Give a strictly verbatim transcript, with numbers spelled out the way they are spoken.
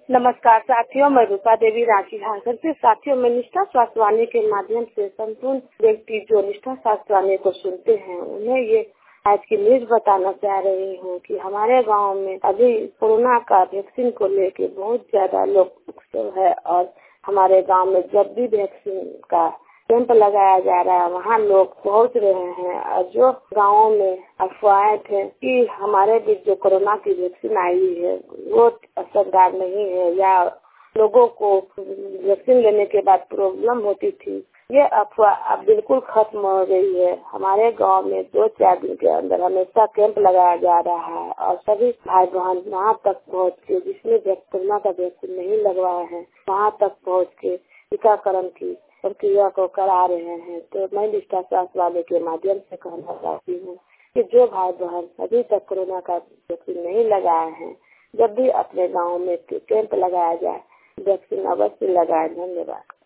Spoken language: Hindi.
नमस्कार साथियों, मैं रूपा देवी रांची झारखंड से। साथियों, मैं निष्ठा स्वास्थ्य वाणी के माध्यम से संपूर्ण व्यक्ति जो निष्ठा स्वास्थ्य वाणी को सुनते हैं उन्हें ये आज की न्यूज बताना चाह रही हूँ कि हमारे गांव में अभी कोरोना का वैक्सीन को लेके बहुत ज्यादा लोग उत्सुक है और हमारे गांव में जब भी वैक्सीन का कैंप लगाया जा रहा है वहाँ लोग पहुँच रहे हैं। और जो गाँव में अफवाहें थे कि हमारे बीच जो कोरोना की वैक्सीन आई है वो असरदार नहीं है या लोगों को वैक्सीन लेने के बाद प्रॉब्लम होती थी, ये अफवाह अब बिल्कुल खत्म हो गई है। हमारे गांव में दो चार दिन के अंदर हमेशा कैंप लगाया जा रहा है और सभी भाई बहन वहाँ तक पहुँच के जिसने कोरोना का वैक्सीन नहीं लगवाया है वहाँ तक पहुँच के टीकाकरण की प्रक्रिया को करा रहे हैं। तो मैं निष्ठा स्वास्थ्य वाले के माध्यम से कहना चाहती हूँ कि जो भाई बहन अभी तक कोरोना का वैक्सीन नहीं लगाए हैं, जब भी अपने गाँव में कैंप लगाया जाए वैक्सीन अवश्य लगाए। धन्यवाद।